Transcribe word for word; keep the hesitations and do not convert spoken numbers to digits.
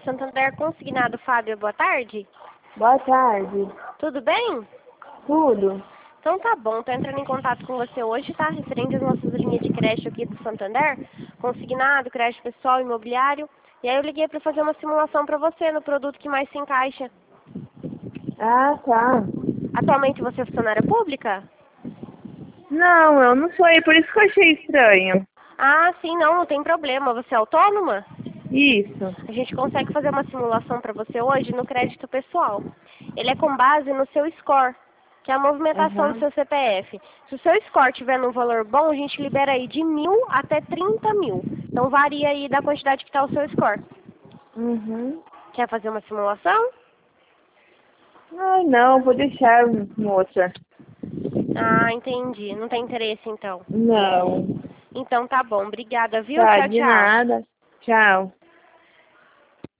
Santander Consignado, Fábio. Boa tarde. Boa tarde. Tudo bem? Tudo? Então tá bom, tô entrando em contato com você hoje, tá? Referente às nossas linhas de crédito aqui do Santander, consignado, crédito pessoal, imobiliário. E aí eu liguei para fazer uma simulação para você no produto que mais se encaixa. Ah, tá. Atualmente você é funcionária pública? Não, eu não sou, é por isso que eu achei estranho. Ah, sim, não, não tem problema. Você é autônoma? Isso. A gente consegue fazer uma simulação para você hoje no crédito pessoal. Ele é com base no seu score, que é a movimentação do Aham. seu C P F. Se o seu score tiver num valor bom, a gente libera aí de mil até trinta mil. Então varia aí da quantidade que está o seu score. Uhum. Quer fazer uma simulação? Ai, não, vou deixar, moça. Ah, entendi. Não tem interesse então. Não. Então tá bom. Obrigada, viu? Tá, Tchau, de tchau. nada. Tchau.